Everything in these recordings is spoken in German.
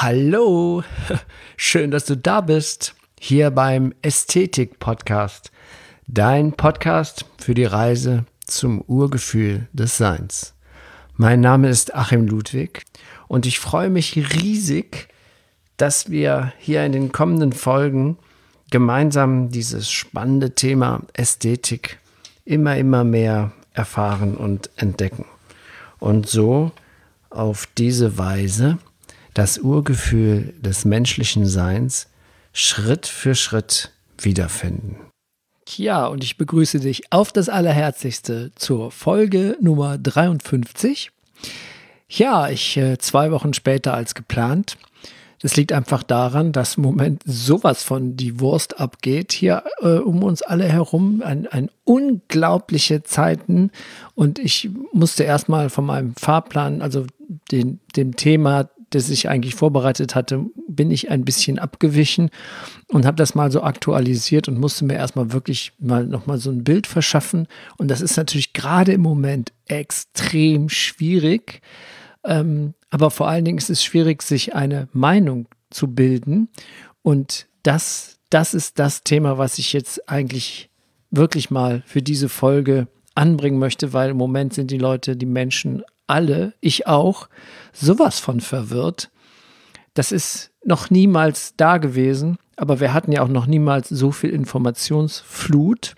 Hallo, schön, dass du da bist, hier beim Ästhetik-Podcast, dein Podcast für die Reise zum Urgefühl des Seins. Mein Name ist Achim Ludwig und ich freue mich riesig, dass wir hier in den kommenden Folgen gemeinsam dieses spannende Thema Ästhetik immer mehr erfahren und entdecken und so auf diese Weise das Urgefühl des menschlichen Seins Schritt für Schritt wiederfinden. Ja, und ich begrüße dich auf das Allerherzlichste zur Folge Nummer 53. Ja, 2 Wochen später als geplant. Das liegt einfach daran, dass im Moment sowas von die Wurst abgeht hier um uns alle herum. Ein unglaubliche Zeiten. Und ich musste erstmal von meinem Fahrplan, also dem Thema, das ich eigentlich vorbereitet hatte, bin ich ein bisschen abgewichen und habe das mal so aktualisiert und musste mir erstmal wirklich nochmal so ein Bild verschaffen. Und das ist natürlich gerade im Moment extrem schwierig. Aber vor allen Dingen ist es schwierig, sich eine Meinung zu bilden. Und das ist das Thema, was ich jetzt eigentlich wirklich mal für diese Folge anbringen möchte, weil im Moment sind die Menschen alle, ich auch, sowas von verwirrt. Das ist noch niemals da gewesen, aber wir hatten ja auch noch niemals so viel Informationsflut.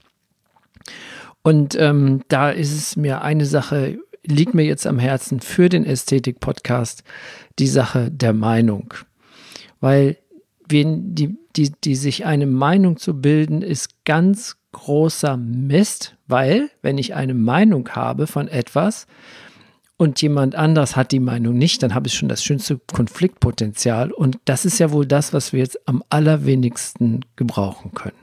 Und da ist es mir eine Sache, liegt mir jetzt am Herzen für den Ästhetik-Podcast, die Sache der Meinung. Weil die sich eine Meinung zu bilden, ist ganz großer Mist, weil wenn ich eine Meinung habe von etwas und jemand anderes hat die Meinung nicht, dann habe ich schon das schönste Konfliktpotenzial und das ist ja wohl das, was wir jetzt am allerwenigsten gebrauchen können.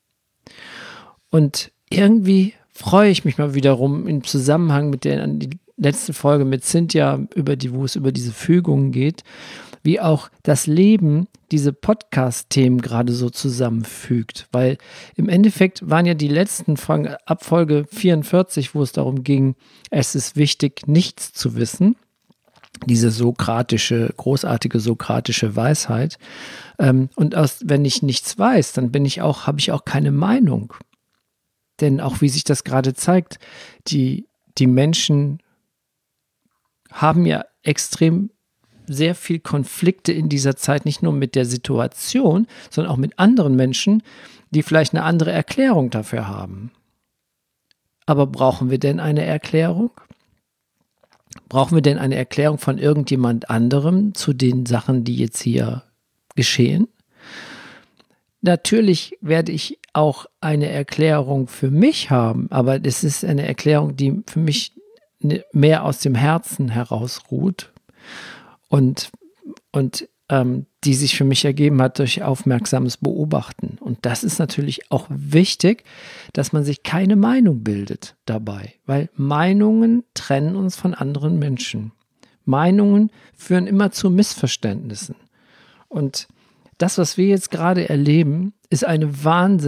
Und irgendwie freue ich mich mal wiederum im Zusammenhang mit die letzte Folge mit Cynthia, wo es über diese Fügungen geht, wie auch das Leben diese Podcast-Themen gerade so zusammenfügt. Weil im Endeffekt waren ja die letzten Folgen, ab Folge 44, wo es darum ging, es ist wichtig, nichts zu wissen. Diese großartige sokratische Weisheit. Und wenn ich nichts weiß, dann habe ich auch keine Meinung. Denn auch wie sich das gerade zeigt, die Menschen haben ja extrem sehr viel Konflikte in dieser Zeit, nicht nur mit der Situation, sondern auch mit anderen Menschen, die vielleicht eine andere Erklärung dafür haben. Aber brauchen wir denn eine Erklärung? Brauchen wir denn eine Erklärung von irgendjemand anderem zu den Sachen, die jetzt hier geschehen? Natürlich werde ich auch eine Erklärung für mich haben, aber es ist eine Erklärung, die für mich mehr aus dem Herzen heraus ruht und die sich für mich ergeben hat durch aufmerksames Beobachten. Und das ist natürlich auch wichtig, dass man sich keine Meinung bildet dabei, weil Meinungen trennen uns von anderen Menschen. Meinungen führen immer zu Missverständnissen. Und das, was wir jetzt gerade erleben, ist eine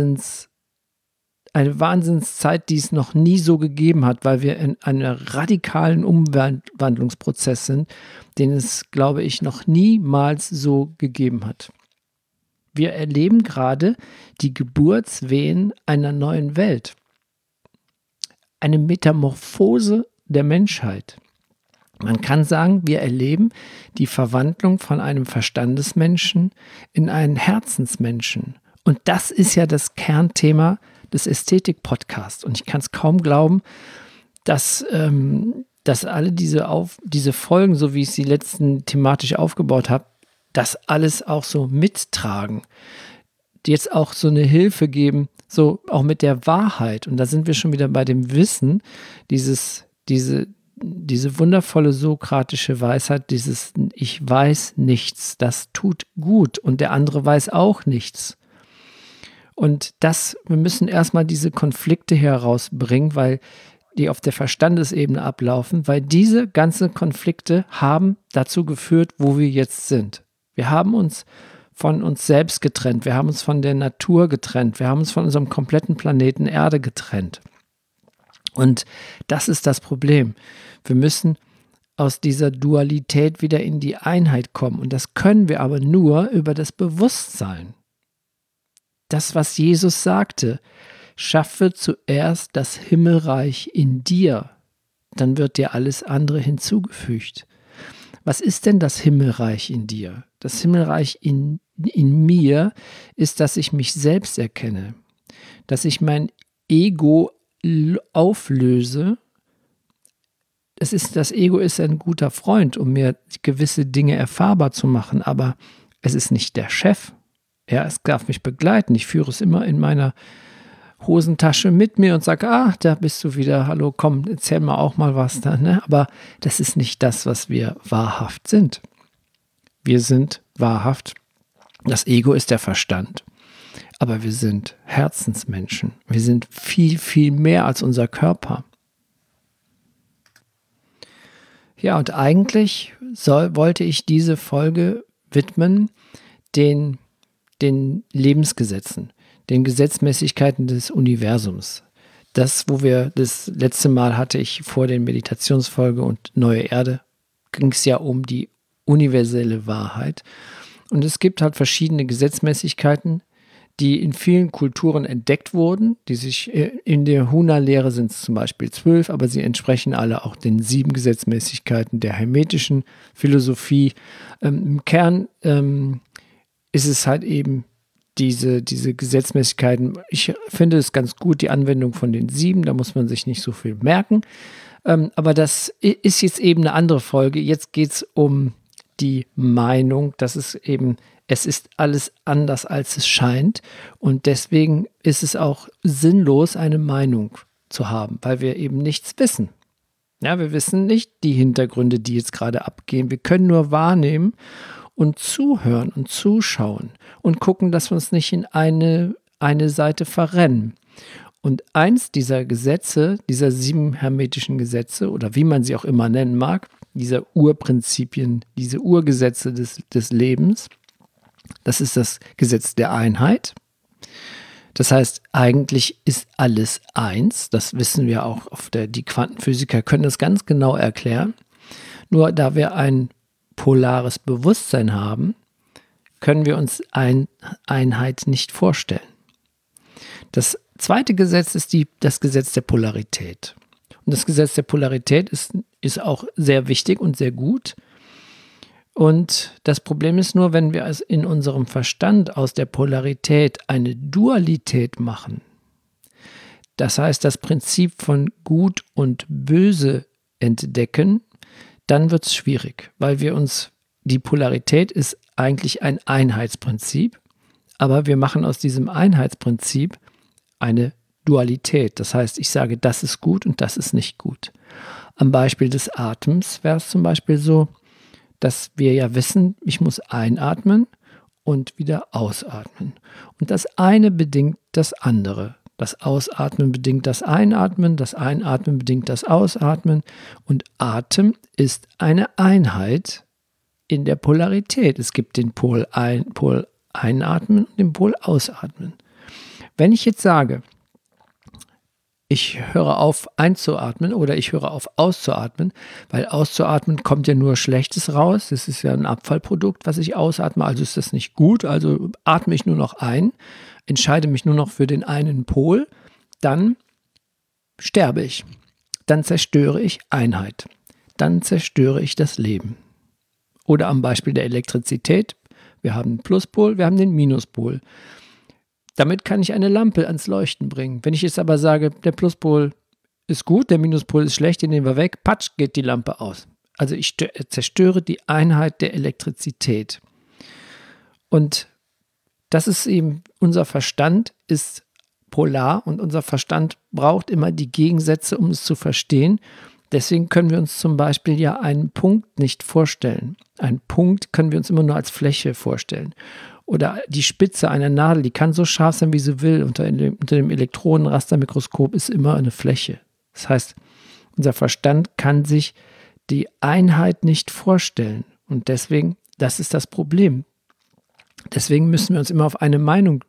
Wahnsinnszeit, die es noch nie so gegeben hat, weil wir in einem radikalen Umwandlungsprozess sind, den es, glaube ich, noch niemals so gegeben hat. Wir erleben gerade die Geburtswehen einer neuen Welt. Eine Metamorphose der Menschheit. Man kann sagen, wir erleben die Verwandlung von einem Verstandesmenschen in einen Herzensmenschen. Und das ist ja das Kernthema des Ästhetik-Podcasts. Und ich kann es kaum glauben, dass alle diese Folgen, so wie ich sie letzten thematisch aufgebaut habe, das alles auch so mittragen. Die jetzt auch so eine Hilfe geben, so auch mit der Wahrheit. Und da sind wir schon wieder bei dem Wissen, diese wundervolle sokratische Weisheit, dieses Ich weiß nichts, das tut gut und der andere weiß auch nichts. Und wir müssen erstmal diese Konflikte herausbringen, weil die auf der Verstandesebene ablaufen, weil diese ganzen Konflikte haben dazu geführt, wo wir jetzt sind. Wir haben uns von uns selbst getrennt, wir haben uns von der Natur getrennt, wir haben uns von unserem kompletten Planeten Erde getrennt. Und das ist das Problem. Wir müssen aus dieser Dualität wieder in die Einheit kommen. Und das können wir aber nur über das Bewusstsein. Das, was Jesus sagte, schaffe zuerst das Himmelreich in dir, dann wird dir alles andere hinzugefügt. Was ist denn das Himmelreich in dir? Das Himmelreich in mir ist, dass ich mich selbst erkenne, dass ich mein Ego auflöse. Das Ego ist ein guter Freund, um mir gewisse Dinge erfahrbar zu machen, aber es ist nicht der Chef. Ja, es darf mich begleiten. Ich führe es immer in meiner Hosentasche mit mir und sage, da bist du wieder, hallo, komm, erzähl mal auch mal was da. Ne? Aber das ist nicht das, was wir wahrhaft sind. Wir sind wahrhaft, das Ego ist der Verstand, aber wir sind Herzensmenschen. Wir sind viel, viel mehr als unser Körper. Ja, und eigentlich wollte ich diese Folge widmen den Lebensgesetzen, den Gesetzmäßigkeiten des Universums. Das letzte Mal hatte ich vor der Meditationsfolge und Neue Erde, ging es ja um die universelle Wahrheit. Und es gibt halt verschiedene Gesetzmäßigkeiten, die in vielen Kulturen entdeckt wurden, die sich in der Huna-Lehre sind es zum Beispiel 12, aber sie entsprechen alle auch den 7 Gesetzmäßigkeiten der hermetischen Philosophie. Im Kern ist es halt eben diese Gesetzmäßigkeiten. Ich finde es ganz gut, die Anwendung von den 7, da muss man sich nicht so viel merken. Aber das ist jetzt eben eine andere Folge. Jetzt geht es um die Meinung, dass es ist alles anders, als es scheint. Und deswegen ist es auch sinnlos, eine Meinung zu haben, weil wir eben nichts wissen. Ja, wir wissen nicht die Hintergründe, die jetzt gerade abgehen. Wir können nur wahrnehmen und zuhören und zuschauen und gucken, dass wir uns nicht in eine Seite verrennen. Und eins dieser Gesetze, dieser 7 hermetischen Gesetze oder wie man sie auch immer nennen mag, dieser Urprinzipien, diese Urgesetze des Lebens, das ist das Gesetz der Einheit. Das heißt, eigentlich ist alles eins. Das wissen wir auch, die Quantenphysiker können das ganz genau erklären. Nur da wir ein polares Bewusstsein haben, können wir uns Einheit nicht vorstellen. Das zweite Gesetz ist das Gesetz der Polarität. Und das Gesetz der Polarität ist auch sehr wichtig und sehr gut. Und das Problem ist nur, wenn wir es in unserem Verstand aus der Polarität eine Dualität machen, das heißt das Prinzip von Gut und Böse entdecken, dann wird es schwierig, weil die Polarität ist eigentlich ein Einheitsprinzip, aber wir machen aus diesem Einheitsprinzip eine Dualität. Das heißt, ich sage, das ist gut und das ist nicht gut. Am Beispiel des Atems wäre es zum Beispiel so, dass wir ja wissen, ich muss einatmen und wieder ausatmen. Und das eine bedingt das andere. Das Ausatmen bedingt das Einatmen bedingt das Ausatmen. Und Atem ist eine Einheit in der Polarität. Es gibt den Pol Einatmen und den Pol Ausatmen. Wenn ich jetzt sage, ich höre auf einzuatmen oder ich höre auf auszuatmen, weil auszuatmen kommt ja nur Schlechtes raus. Das ist ja ein Abfallprodukt, was ich ausatme, also ist das nicht gut. Also atme ich nur noch ein, entscheide mich nur noch für den einen Pol, dann sterbe ich. Dann zerstöre ich Einheit. Dann zerstöre ich das Leben. Oder am Beispiel der Elektrizität. Wir haben den Pluspol, wir haben den Minuspol. Damit kann ich eine Lampe ans Leuchten bringen. Wenn ich jetzt aber sage, der Pluspol ist gut, der Minuspol ist schlecht, den nehmen wir weg, patsch, geht die Lampe aus. Also ich zerstöre die Einheit der Elektrizität. Und das ist eben, unser Verstand ist polar und unser Verstand braucht immer die Gegensätze, um es zu verstehen. Deswegen können wir uns zum Beispiel ja einen Punkt nicht vorstellen. Einen Punkt können wir uns immer nur als Fläche vorstellen. Oder die Spitze einer Nadel, die kann so scharf sein, wie sie will. Unter dem Elektronenrastermikroskop ist immer eine Fläche. Das heißt, unser Verstand kann sich die Einheit nicht vorstellen. Und deswegen, das ist das Problem. Deswegen müssen wir uns immer auf eine Meinung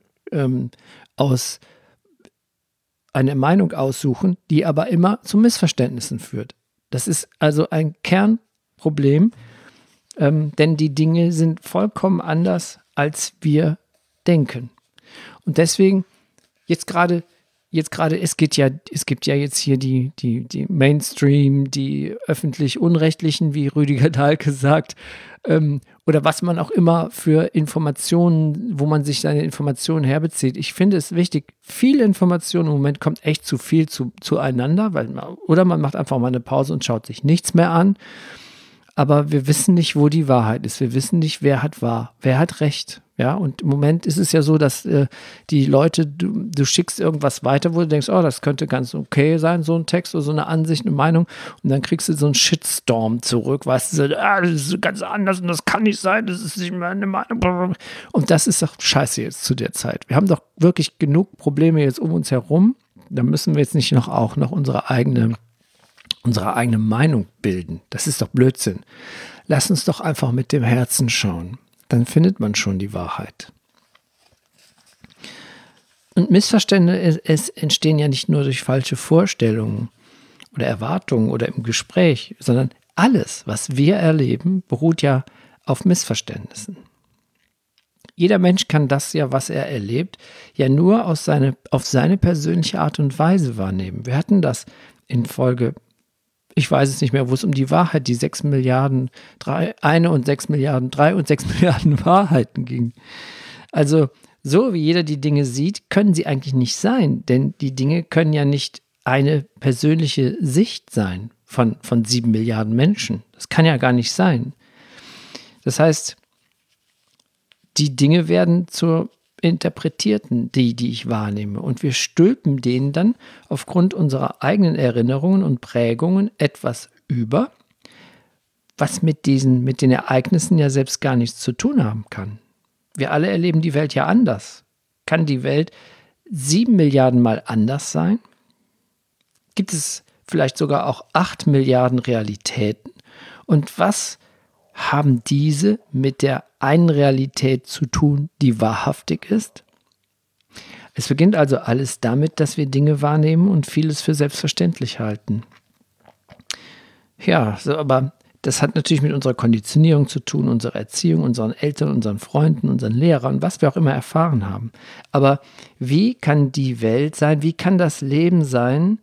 aussuchen, die aber immer zu Missverständnissen führt. Das ist also ein Problem, denn die Dinge sind vollkommen anders, als wir denken. Und deswegen, jetzt gerade, es gibt ja jetzt hier die Mainstream, die öffentlich-unrechtlichen, wie Rüdiger Dahlke sagt, oder was man auch immer für Informationen, wo man sich seine Informationen herbezieht. Ich finde es wichtig, viele Informationen im Moment kommt echt zu viel zueinander, oder man macht einfach mal eine Pause und schaut sich nichts mehr an. Aber wir wissen nicht, wo die Wahrheit ist. Wir wissen nicht, wer hat recht. Ja, und im Moment ist es ja so, dass die Leute, du schickst irgendwas weiter, wo du denkst, oh, das könnte ganz okay sein, so ein Text oder so eine Ansicht, eine Meinung. Und dann kriegst du so einen Shitstorm zurück, weißt du, das ist ganz anders und das kann nicht sein, das ist nicht meine Meinung. Und das ist doch scheiße jetzt zu der Zeit. Wir haben doch wirklich genug Probleme jetzt um uns herum. Da müssen wir jetzt nicht noch unsere eigene Meinung bilden. Das ist doch Blödsinn. Lass uns doch einfach mit dem Herzen schauen. Dann findet man schon die Wahrheit. Und Missverständnisse entstehen ja nicht nur durch falsche Vorstellungen oder Erwartungen oder im Gespräch, sondern alles, was wir erleben, beruht ja auf Missverständnissen. Jeder Mensch kann das ja, was er erlebt, ja nur auf seine persönliche Art und Weise wahrnehmen. Wir hatten das in Folge, ich weiß es nicht mehr, wo es um die Wahrheit, die 6 Milliarden, 3 und 6 Milliarden Wahrheiten ging. Also, so wie jeder die Dinge sieht, können sie eigentlich nicht sein, denn die Dinge können ja nicht eine persönliche Sicht sein von 7 Milliarden Menschen. Das kann ja gar nicht sein. Das heißt, die Dinge werden zur interpretierten, die ich wahrnehme. Und wir stülpen denen dann aufgrund unserer eigenen Erinnerungen und Prägungen etwas über, was mit den Ereignissen ja selbst gar nichts zu tun haben kann. Wir alle erleben die Welt ja anders. Kann die Welt 7 Milliarden Mal anders sein? Gibt es vielleicht sogar auch 8 Milliarden Realitäten? Und was haben diese mit der einen Realität zu tun, die wahrhaftig ist? Es beginnt also alles damit, dass wir Dinge wahrnehmen und vieles für selbstverständlich halten. Ja, aber das hat natürlich mit unserer Konditionierung zu tun, unserer Erziehung, unseren Eltern, unseren Freunden, unseren Lehrern, was wir auch immer erfahren haben. Aber wie kann die Welt sein, wie kann das Leben sein,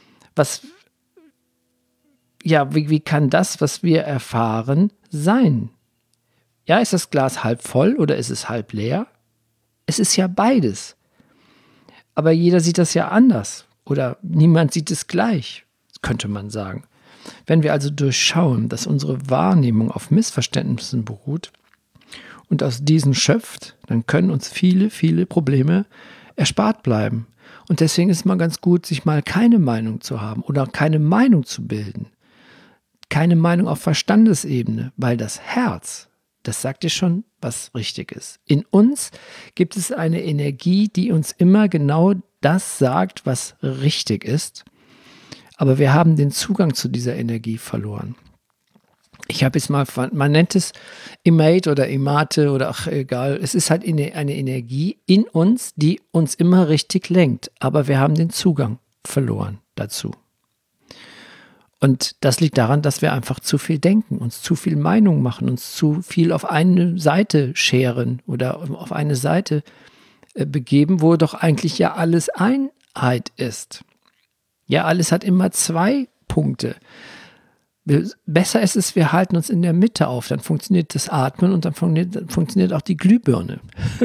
wie kann das, was wir erfahren, sein? Ja, ist das Glas halb voll oder ist es halb leer? Es ist ja beides. Aber jeder sieht das ja anders oder niemand sieht es gleich, könnte man sagen. Wenn wir also durchschauen, dass unsere Wahrnehmung auf Missverständnissen beruht und aus diesen schöpft, dann können uns viele, viele Probleme erspart bleiben. Und deswegen ist es mal ganz gut, sich mal keine Meinung zu haben oder keine Meinung zu bilden. Keine Meinung auf Verstandesebene, weil das Herz, das sagt dir schon, was richtig ist. In uns gibt es eine Energie, die uns immer genau das sagt, was richtig ist. Aber wir haben den Zugang zu dieser Energie verloren. Ich habe jetzt mal, man nennt es Imate oder Imate oder ach egal. Es ist halt eine Energie in uns, die uns immer richtig lenkt. Aber wir haben den Zugang verloren dazu. Und das liegt daran, dass wir einfach zu viel denken, uns zu viel Meinung machen, uns zu viel auf eine Seite scheren oder auf eine Seite begeben, wo doch eigentlich ja alles Einheit ist. Ja, alles hat immer 2 Punkte. Besser ist es, wir halten uns in der Mitte auf, dann funktioniert das Atmen und dann funktioniert auch die Glühbirne.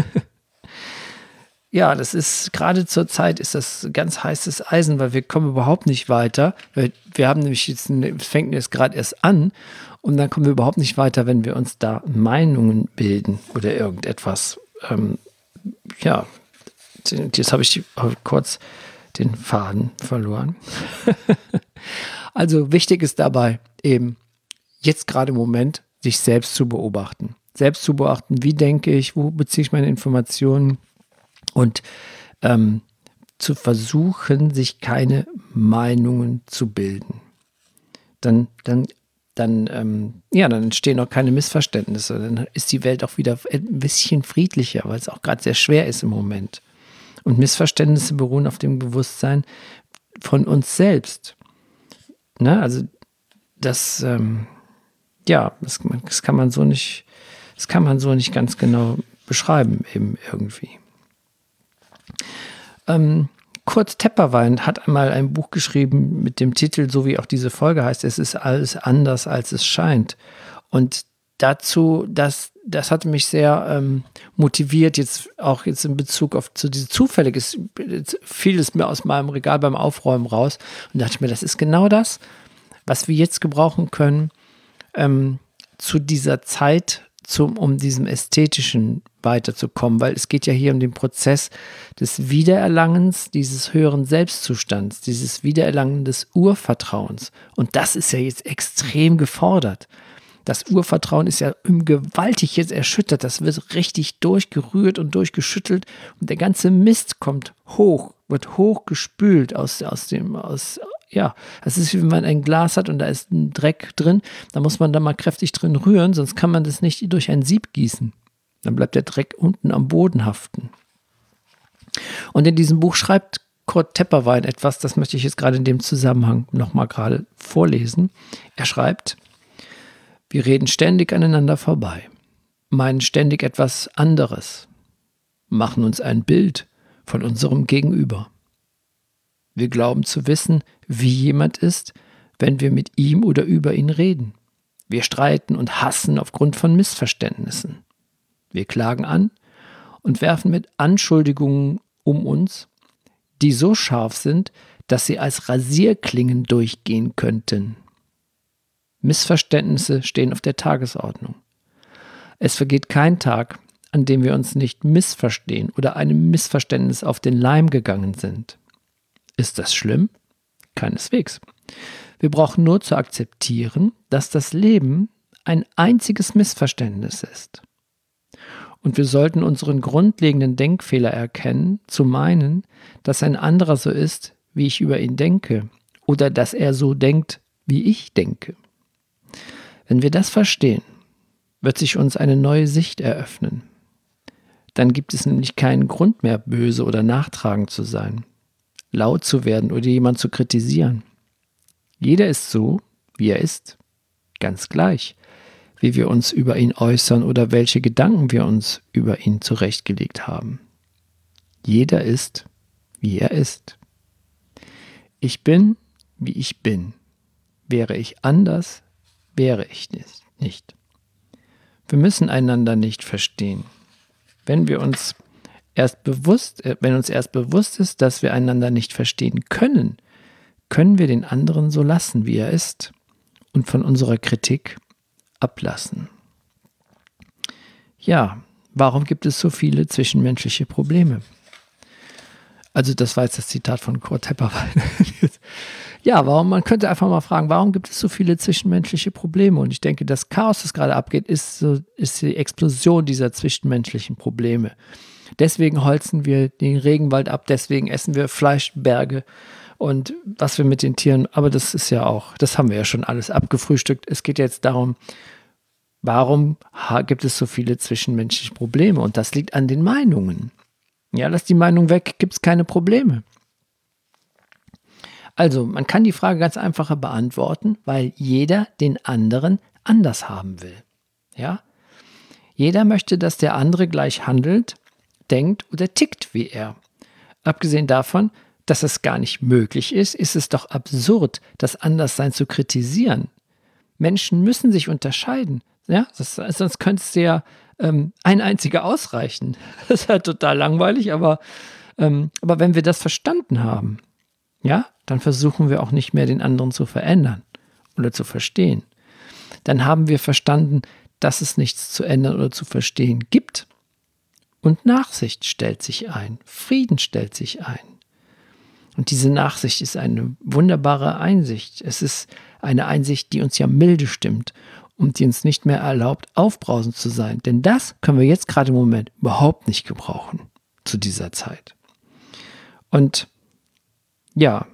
Ja, das ist, gerade zur Zeit ist das ganz heißes Eisen, weil wir kommen überhaupt nicht weiter. Wir haben nämlich es fängt jetzt gerade erst an und dann kommen wir überhaupt nicht weiter, wenn wir uns da Meinungen bilden oder irgendetwas. Jetzt habe ich kurz den Faden verloren. Also wichtig ist dabei eben, jetzt gerade im Moment, sich selbst zu beobachten. Selbst zu beobachten, wie denke ich, wo beziehe ich meine Informationen und zu versuchen, sich keine Meinungen zu bilden. Dann entstehen auch keine Missverständnisse. Dann ist die Welt auch wieder ein bisschen friedlicher, weil es auch gerade sehr schwer ist im Moment. Und Missverständnisse beruhen auf dem Bewusstsein von uns selbst. Ne? Also das, das kann man so nicht ganz genau beschreiben, eben irgendwie. Kurt Tepperwein hat einmal ein Buch geschrieben mit dem Titel, so wie auch diese Folge heißt, es ist alles anders, als es scheint. Und dazu, das hat mich sehr motiviert, jetzt in Bezug auf zu diese zufällig fiel es mir aus meinem Regal beim Aufräumen raus und dachte ich mir, das ist genau das, was wir jetzt gebrauchen können, zu dieser Zeit, um diesem Ästhetischen weiterzukommen, weil es geht ja hier um den Prozess des Wiedererlangens dieses höheren Selbstzustands, dieses Wiedererlangen des Urvertrauens. Und das ist ja jetzt extrem gefordert. Das Urvertrauen ist ja gewaltig jetzt erschüttert, das wird richtig durchgerührt und durchgeschüttelt und der ganze Mist kommt hoch, wird hochgespült es ist wie wenn man ein Glas hat und da ist ein Dreck drin, da muss man da mal kräftig drin rühren, sonst kann man das nicht durch ein Sieb gießen. Dann bleibt der Dreck unten am Boden haften. Und in diesem Buch schreibt Kurt Tepperwein etwas, das möchte ich jetzt gerade in dem Zusammenhang nochmal gerade vorlesen. Er schreibt: Wir reden ständig aneinander vorbei, meinen ständig etwas anderes, machen uns ein Bild von unserem Gegenüber. Wir glauben zu wissen, wie jemand ist, wenn wir mit ihm oder über ihn reden. Wir streiten und hassen aufgrund von Missverständnissen. Wir klagen an und werfen mit Anschuldigungen um uns, die so scharf sind, dass sie als Rasierklingen durchgehen könnten. Missverständnisse stehen auf der Tagesordnung. Es vergeht kein Tag, an dem wir uns nicht missverstehen oder einem Missverständnis auf den Leim gegangen sind. Ist das schlimm? Keineswegs. Wir brauchen nur zu akzeptieren, dass das Leben ein einziges Missverständnis ist. Und wir sollten unseren grundlegenden Denkfehler erkennen, zu meinen, dass ein anderer so ist, wie ich über ihn denke, oder dass er so denkt, wie ich denke. Wenn wir das verstehen, wird sich uns eine neue Sicht eröffnen. Dann gibt es nämlich keinen Grund mehr, böse oder nachtragend zu sein, laut zu werden oder jemanden zu kritisieren. Jeder ist so, wie er ist, ganz gleich, wie wir uns über ihn äußern oder welche Gedanken wir uns über ihn zurechtgelegt haben. Jeder ist, wie er ist. Ich bin, wie ich bin. Wäre ich anders, wäre ich nicht. Wir müssen einander nicht verstehen. Wenn uns erst bewusst ist, dass wir einander nicht verstehen können, können wir den anderen so lassen, wie er ist, und von unserer Kritik ablassen. Ja, warum gibt es so viele zwischenmenschliche Probleme? Also das war jetzt das Zitat von Kurt Tepperwein. Ja, man könnte einfach mal fragen, warum gibt es so viele zwischenmenschliche Probleme? Und ich denke, das Chaos, das gerade abgeht, ist die Explosion dieser zwischenmenschlichen Probleme. Deswegen holzen wir den Regenwald ab, deswegen essen wir Fleischberge und was wir mit den Tieren, aber das haben wir ja schon alles abgefrühstückt. Es geht jetzt darum, warum gibt es so viele zwischenmenschliche Probleme? Und das liegt an den Meinungen. Ja, lass die Meinung weg, gibt es keine Probleme. Also, man kann die Frage ganz einfacher beantworten, weil jeder den anderen anders haben will. Ja? Jeder möchte, dass der andere gleich handelt, denkt oder tickt wie er. Abgesehen davon, dass es gar nicht möglich ist, ist es doch absurd, das Anderssein zu kritisieren. Menschen müssen sich unterscheiden. Ja? Sonst könnte es ja ein einziger ausreichen. Das ist halt total langweilig, aber wenn wir das verstanden haben, ja, dann versuchen wir auch nicht mehr den anderen zu verändern oder zu verstehen. Dann haben wir verstanden, dass es nichts zu ändern oder zu verstehen gibt. Und Nachsicht stellt sich ein, Frieden stellt sich ein. Und diese Nachsicht ist eine wunderbare Einsicht. Es ist eine Einsicht, die uns ja milde stimmt und die uns nicht mehr erlaubt, aufbrausend zu sein. Denn das können wir jetzt gerade im Moment überhaupt nicht gebrauchen zu dieser Zeit. Und ja,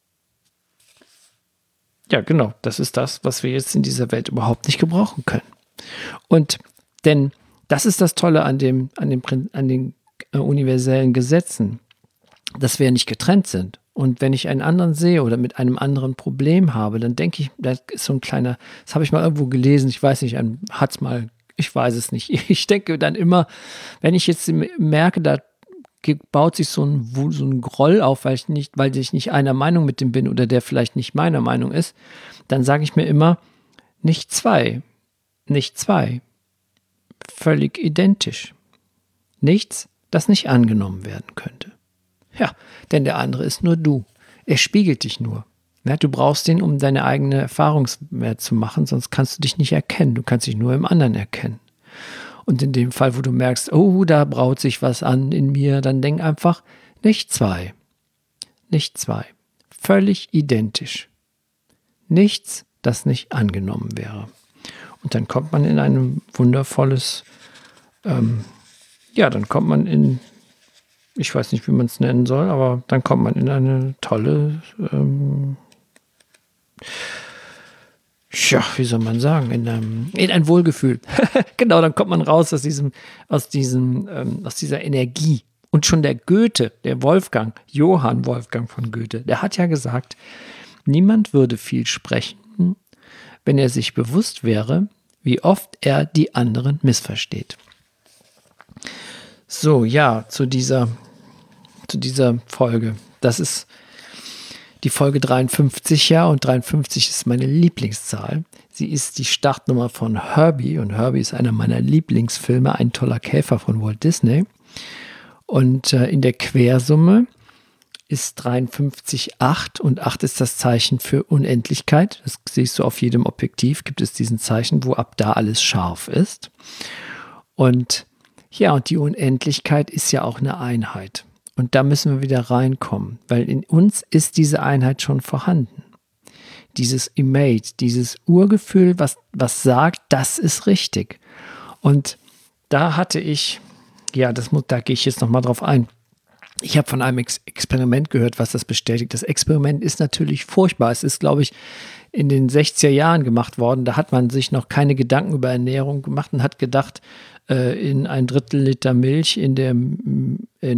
genau, das ist das, was wir jetzt in dieser Welt überhaupt nicht gebrauchen können. Und denn das ist das Tolle an den universellen Gesetzen, dass wir nicht getrennt sind. Und wenn ich einen anderen sehe oder mit einem anderen Problem habe, dann denke ich, das ist so ein kleiner, das habe ich mal irgendwo gelesen, ich weiß nicht, ich weiß es nicht. Ich denke dann immer, wenn ich jetzt merke, da baut sich so ein Groll auf, weil ich nicht einer Meinung mit dem bin oder der vielleicht nicht meiner Meinung ist, dann sage ich mir immer, nicht zwei, völlig identisch. Nichts, das nicht angenommen werden könnte. Ja, denn der andere ist nur du. Er spiegelt dich nur. Ja, du brauchst ihn, um deine eigene Erfahrungswert zu machen, sonst kannst du dich nicht erkennen. Du kannst dich nur im anderen erkennen. Und in dem Fall, wo du merkst, oh, da braut sich was an in mir, dann denk einfach, nicht zwei. Völlig identisch. Nichts, das nicht angenommen wäre. Und dann kommt man in ein wundervolles, dann kommt man in, ich weiß nicht, wie man es nennen soll, aber dann kommt man in eine tolle, wie soll man sagen, in ein Wohlgefühl. Genau, dann kommt man raus aus dieser Energie. Und schon der Goethe, Johann Wolfgang von Goethe, der hat ja gesagt, niemand würde viel sprechen, wenn er sich bewusst wäre, wie oft er die anderen missversteht. So, ja, zu dieser Folge. Das ist die Folge 53, ja, und 53 ist meine Lieblingszahl. Sie ist die Startnummer von Herbie und Herbie ist einer meiner Lieblingsfilme, ein toller Käfer von Walt Disney. Und in der Quersumme ist 53,8 und 8 ist das Zeichen für Unendlichkeit. Das siehst du auf jedem Objektiv, gibt es diesen Zeichen, wo ab da alles scharf ist. Und ja, und die Unendlichkeit ist ja auch eine Einheit. Und da müssen wir wieder reinkommen, weil in uns ist diese Einheit schon vorhanden. Dieses Innate, dieses Urgefühl, was sagt, das ist richtig. Und da hatte ich, da gehe ich jetzt nochmal drauf ein. Ich habe von einem Experiment gehört, was das bestätigt. Das Experiment ist natürlich furchtbar. Es ist, glaube ich, in den 60er Jahren gemacht worden. Da hat man sich noch keine Gedanken über Ernährung gemacht und hat gedacht, in ein Drittel Liter Milch in dem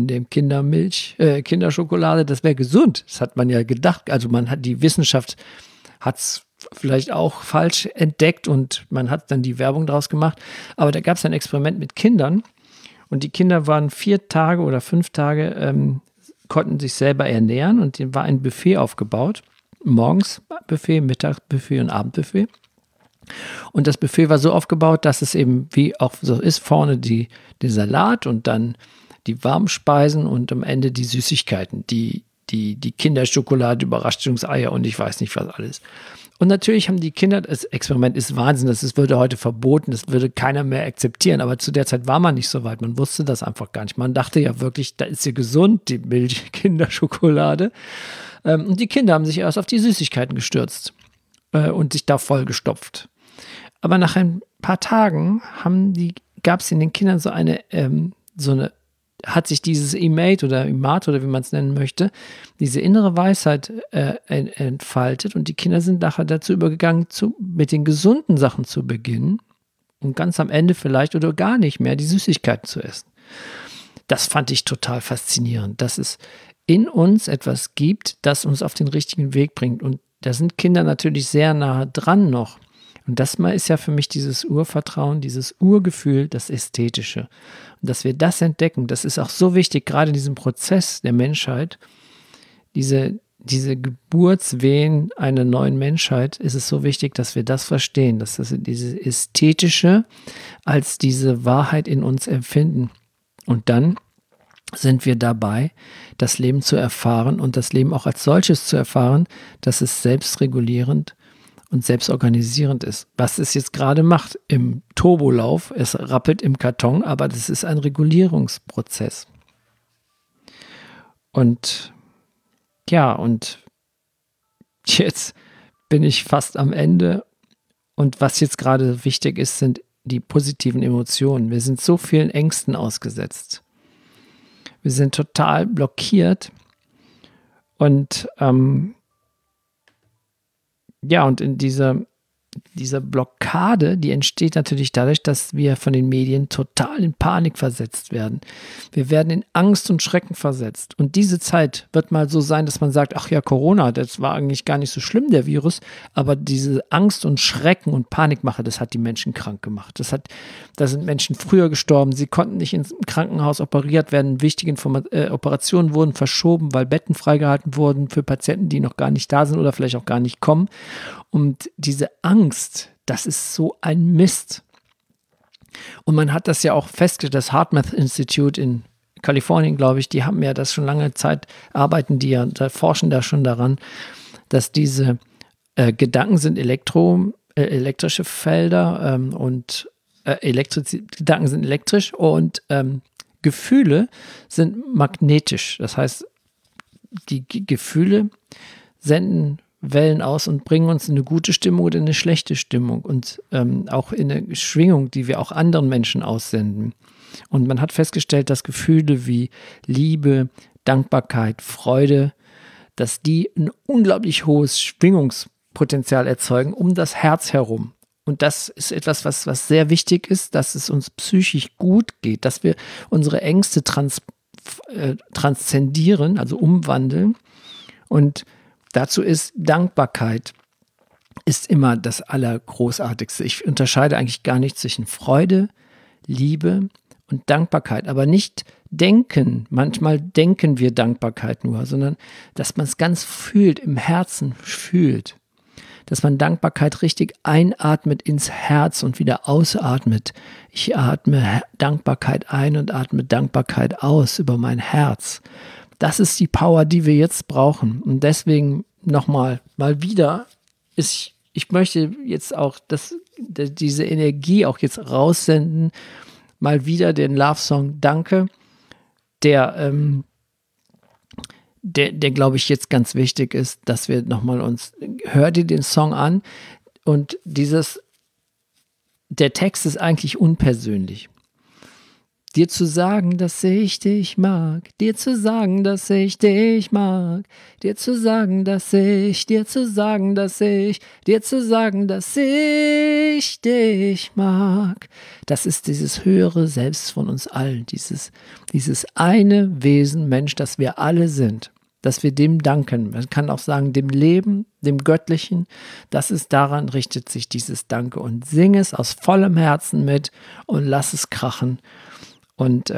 Kinderschokolade, das wäre gesund. Das hat man ja gedacht. Also die Wissenschaft hat es vielleicht auch falsch entdeckt und man hat dann die Werbung draus gemacht. Aber da gab es ein Experiment mit Kindern und die Kinder waren 4 Tage oder 5 Tage, konnten sich selber ernähren und da war ein Buffet aufgebaut. Morgens Buffet, Mittagsbuffet und Abendbuffet. Und das Buffet war so aufgebaut, dass es eben, wie auch so ist, vorne der Salat und dann die warmen Speisen und am Ende die Süßigkeiten, die Kinderschokolade, Überraschungseier und ich weiß nicht was alles. Und natürlich haben die Kinder, das Experiment ist Wahnsinn, das würde heute verboten, das würde keiner mehr akzeptieren, aber zu der Zeit war man nicht so weit, man wusste das einfach gar nicht. Man dachte ja wirklich, da ist sie gesund, die Milch, Kinderschokolade. Und die Kinder haben sich erst auf die Süßigkeiten gestürzt und sich da vollgestopft. Aber nach ein paar Tagen gab es in den Kindern hat sich dieses Innate oder wie man es nennen möchte, diese innere Weisheit entfaltet und die Kinder sind nachher dazu übergegangen, mit den gesunden Sachen zu beginnen und ganz am Ende vielleicht oder gar nicht mehr die Süßigkeiten zu essen. Das fand ich total faszinierend, dass es in uns etwas gibt, das uns auf den richtigen Weg bringt. Und da sind Kinder natürlich sehr nah dran noch. Und das mal ist ja für mich dieses Urvertrauen, dieses Urgefühl, das Ästhetische. Und dass wir das entdecken, das ist auch so wichtig, gerade in diesem Prozess der Menschheit, diese Geburtswehen einer neuen Menschheit, ist es so wichtig, dass wir das verstehen, dass wir diese Ästhetische als diese Wahrheit in uns empfinden. Und dann sind wir dabei, das Leben zu erfahren und das Leben auch als solches zu erfahren, dass es selbstregulierend und selbstorganisierend ist. Was es jetzt gerade macht im Turbolauf, es rappelt im Karton, aber das ist ein Regulierungsprozess. Und jetzt bin ich fast am Ende und was jetzt gerade wichtig ist, sind die positiven Emotionen. Wir sind so vielen Ängsten ausgesetzt. Wir sind total blockiert und und in dieser diese Blockade, die entsteht natürlich dadurch, dass wir von den Medien total in Panik versetzt werden. Wir werden in Angst und Schrecken versetzt. Und diese Zeit wird mal so sein, dass man sagt, ach ja, Corona, das war eigentlich gar nicht so schlimm, der Virus. Aber diese Angst und Schrecken und Panikmache, das hat die Menschen krank gemacht. Da sind Menschen früher gestorben. Sie konnten nicht ins Krankenhaus operiert werden. Wichtige Operationen wurden verschoben, weil Betten freigehalten wurden für Patienten, die noch gar nicht da sind oder vielleicht auch gar nicht kommen. Und diese Angst, das ist so ein Mist. Und man hat das ja auch festgestellt, das HeartMath Institute in Kalifornien, glaube ich, die haben ja das schon lange Zeit, da forschen da schon daran, dass diese Gedanken sind elektrische Felder und Gedanken sind elektrisch und Gefühle sind magnetisch. Das heißt, die Gefühle senden Wellen aus und bringen uns in eine gute Stimmung oder in eine schlechte Stimmung und auch in eine Schwingung, die wir auch anderen Menschen aussenden. Und man hat festgestellt, dass Gefühle wie Liebe, Dankbarkeit, Freude, dass die ein unglaublich hohes Schwingungspotenzial erzeugen um das Herz herum. Und das ist etwas, was sehr wichtig ist, dass es uns psychisch gut geht, dass wir unsere Ängste transzendieren, also umwandeln. Und dazu ist Dankbarkeit ist immer das Allergroßartigste. Ich unterscheide eigentlich gar nicht zwischen Freude, Liebe und Dankbarkeit, aber nicht denken. Manchmal denken wir Dankbarkeit nur, sondern dass man es ganz fühlt, im Herzen fühlt. Dass man Dankbarkeit richtig einatmet ins Herz und wieder ausatmet. Ich atme Dankbarkeit ein und atme Dankbarkeit aus über mein Herz. Das ist die Power, die wir jetzt brauchen. Und deswegen mal wieder ich möchte jetzt auch diese Energie auch jetzt raussenden. Mal wieder den Love-Song Danke, der glaube ich jetzt ganz wichtig ist, dass wir nochmal hör dir den Song an und der Text ist eigentlich unpersönlich. Dir zu sagen, dass ich dich mag, dir zu sagen, dass ich dich mag, dir zu sagen, dass ich dich mag. Das ist dieses höhere Selbst von uns allen, dieses eine Wesen, Mensch, das wir alle sind, dass wir dem danken. Man kann auch sagen, dem Leben, dem Göttlichen, daran richtet sich dieses Danke und sing es aus vollem Herzen mit und lass es krachen. Und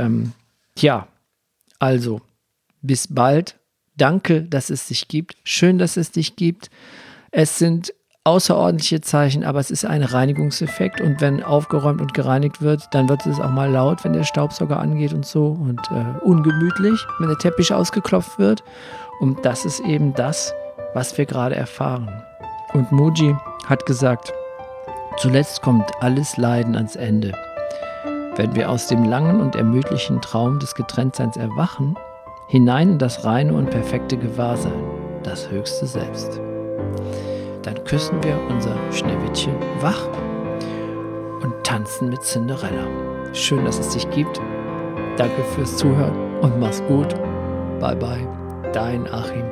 also bis bald. Danke, dass es dich gibt. Schön, dass es dich gibt. Es sind außerordentliche Zeichen, aber es ist ein Reinigungseffekt. Und wenn aufgeräumt und gereinigt wird, dann wird es auch mal laut, wenn der Staubsauger angeht und so. Und ungemütlich, wenn der Teppich ausgeklopft wird. Und das ist eben das, was wir gerade erfahren. Und Mooji hat gesagt, zuletzt kommt alles Leiden ans Ende. Wenn wir aus dem langen und ermüdlichen Traum des Getrenntseins erwachen, hinein in das reine und perfekte Gewahrsein, das höchste Selbst. Dann küssen wir unser Schneewittchen wach und tanzen mit Cinderella. Schön, dass es dich gibt. Danke fürs Zuhören und mach's gut. Bye bye, dein Achim.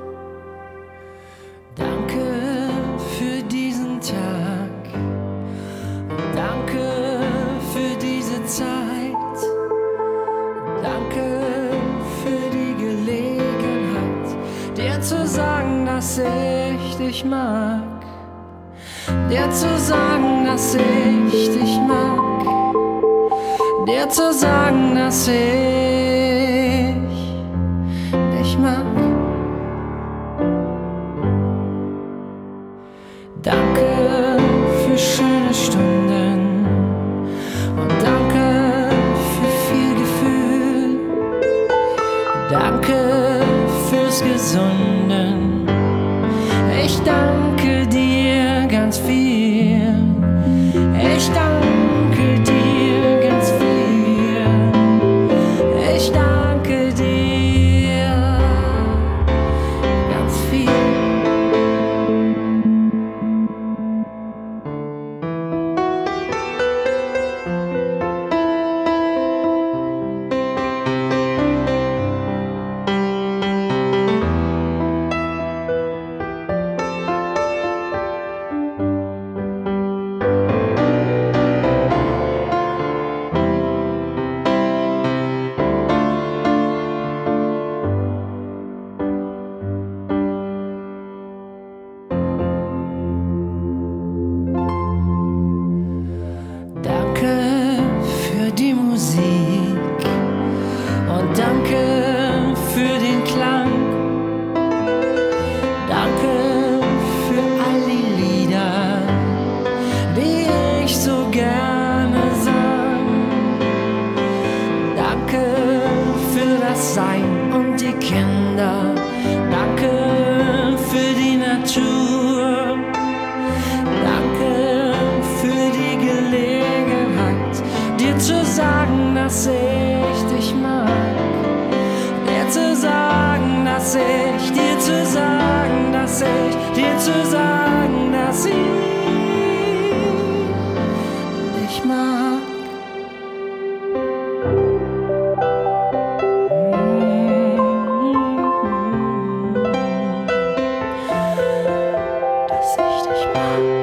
Danke für diesen Tag. Danke für diese Zeit. Danke für die Gelegenheit, dir zu sagen, dass ich dich mag. Dir zu sagen, dass ich dich mag. Dir zu sagen, dass ich dich mag. Danke für schöne Stunden und danke für viel Gefühl. Danke fürs Gesunden. Ich danke dir ganz viel. Ich danke dir ganz viel. Ich danke dir ganz viel. Danke für das Sein und die Kinder. Danke für die Natur. Danke für die Gelegenheit, dir zu sagen, dass ich dich mag. Dir zu sagen, dass ich, dir zu sagen, dass ich, dir zu sagen, dass ich dich mag. Dass ich dich mag.